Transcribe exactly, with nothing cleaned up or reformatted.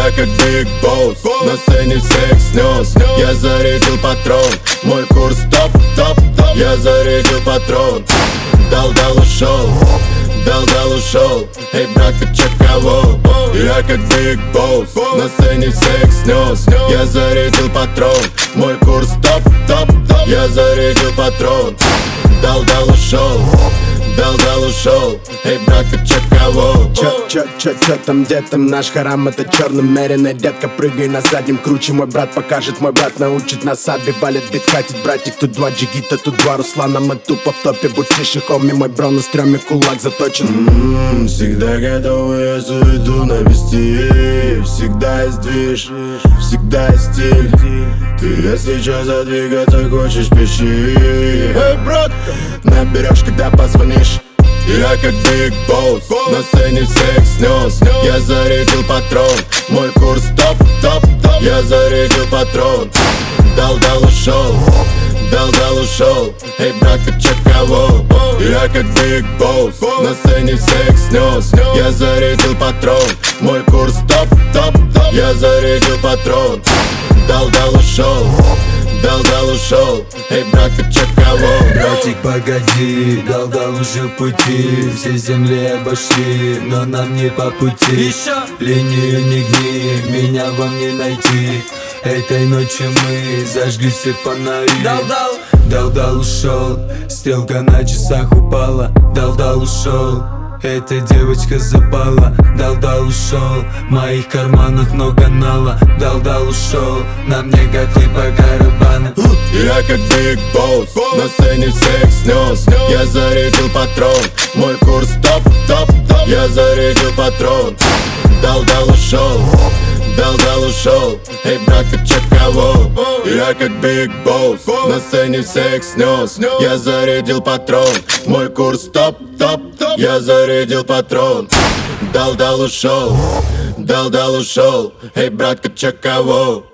Я как Big Boss, на сцене всех снес. Я зарядил патрон, мой курс топ, топ, топ. Я зарядил патрон, дал-дал ушел, дал-дал ушел. Эй, братка, чё кого? Я как Big Boss, на сцене всех снес. Я зарядил патрон, мой курс топ, топ, топ. Я зарядил патрон, дал-дал ушел, дал-дал ушел. Эй, братка, чё кого? Чё, чё, чё, чё там, где там наш харам? Это черномеренная детка, прыгай на заднем круче. Мой брат покажет, мой брат научит нас. Аби валит бит, катит братик. Тут два джигита, тут два Руслана. Мы тупо в топе, будь тише, хоми. Мой бро на стреме, кулак заточен. М-м, Всегда готовы, я заведу навести. Всегда есть движ, всегда есть стиль. Ты если чё задвигаться хочешь, пиши. Эй, братка, наберешь, когда позвонишь. Я как Big Boss, на сцене всех снес. Я зарядил патрон, мой курс топ, топ, топ. Я зарядил патрон, дал-дал ушел, дал-дал ушел. Эй, братка, чё кого? Я как Big Boss, на сцене всех снес. Я зарядил патрон, мой курс топ, топ, топ. Я зарядил патрон, дал-дал ушел, дал-дал ушел. Эй, братка, чё кого? Братик, погоди, дал-дал уже в пути. Все земли обошли, но нам не по пути. Еще линию не гни, меня вам не найти. Этой ночью мы зажгли все фонари. Дал-дал, дал-дал ушел, стрелка на часах упала. Дал-дал ушел, эта девочка запала. Дал-дал ушел, в моих карманах много нала. Дал-дал ушел, на мне котлы по барабану. Я как Big Boss, на сцене всех снес. Я зарядил патрон, мой курс топ, топ, топ. Я зарядил патрон, дал-дал ушел, дал-дал ушел. Эй, братка, чё кого? Я как Big Boss, на сцене всех снес. Я зарядил патрон, мой курс топ, топ, топ. Я зарядил патрон, дал-дал ушел, дал-дал ушел. Эй, братка, чё кого?